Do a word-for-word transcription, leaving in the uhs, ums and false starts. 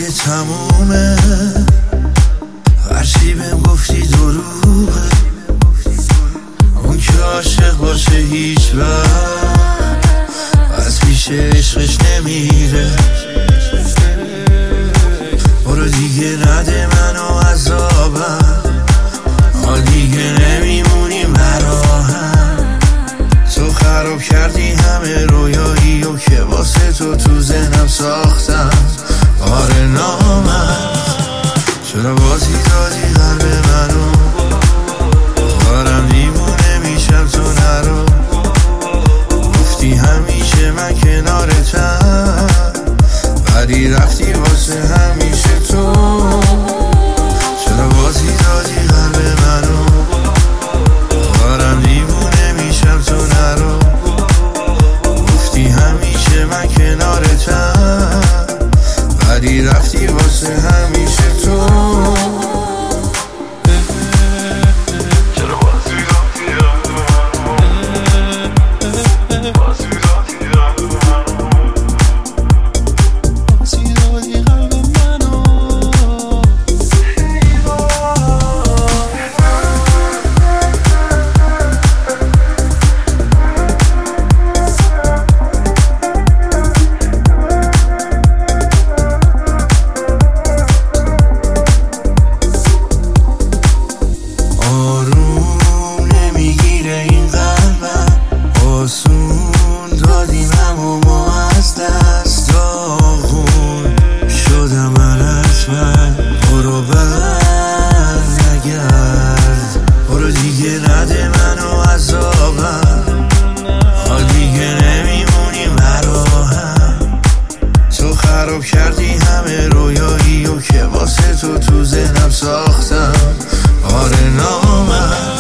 دیگه تمومه، هرچی بهم گفتی دروغه. اون که عاشق باشه هیچ وقت از پیش عشقش نمیره. برو دیگه نده منو عذابم، ما دیگه نمیمونیم براهم. تو خراب کردی همه رویایی و که واسه تو تو ذهنم ساختم. آره نامرد، چرا بازی دادی قلب منو؟ دارم دیوونه میشم تو نرو. گفتی همیشه من کنارتم، ولی رفتی واسه همیشه تو. چرا بازی دادی قلب منو؟ دارم دیوونه میشم تو نرو. گفتی همیشه من کنارتم، ولی رفتی واسه همیشه تو. خراب کردی همه رویایی و که واسه تو تو ذهنم ساختم. آره نامرد.